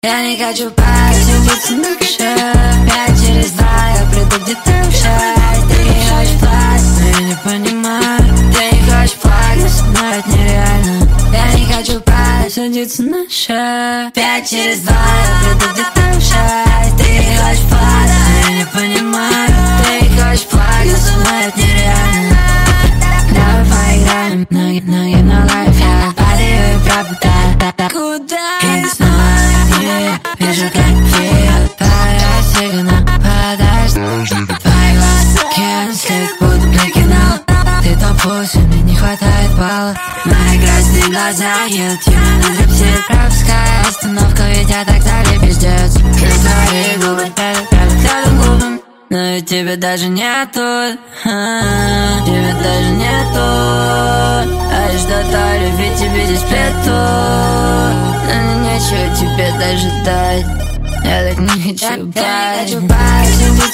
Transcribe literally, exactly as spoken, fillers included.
Я не хочу париться на душе. Пять через два, я приду где-то в шесть. Ты не хочешь плакать, но я не понимаю. Ты не хочешь плакать, со мной это нереально. Я не хочу париться, садиться на шею. Пять через два, я приду где-то в шесть. Ты не хочешь плакать, но я не понимаю. Ты не хочешь плакать, со мной это нереально. Давай поиграем, ноги, ноги на лайф. Я падаю и пропадаю. Куда? И снова я вижу, как фил. Твоя сигнал, подожди. Твои глаза, can't sleep, будто бликинал. Ты топ-пусть, мне не хватает балла. Мои красные глаза едут на дриптит. Пропуская остановку, ведь я так далее пиздец. И твои губы, рядом губам. Но ведь тебя даже нету, а, тебя даже нету. А я что-то любить тебе здесь плету. Но нечего тебе даже дать. Я так не хочу парить. Я не хочу парить,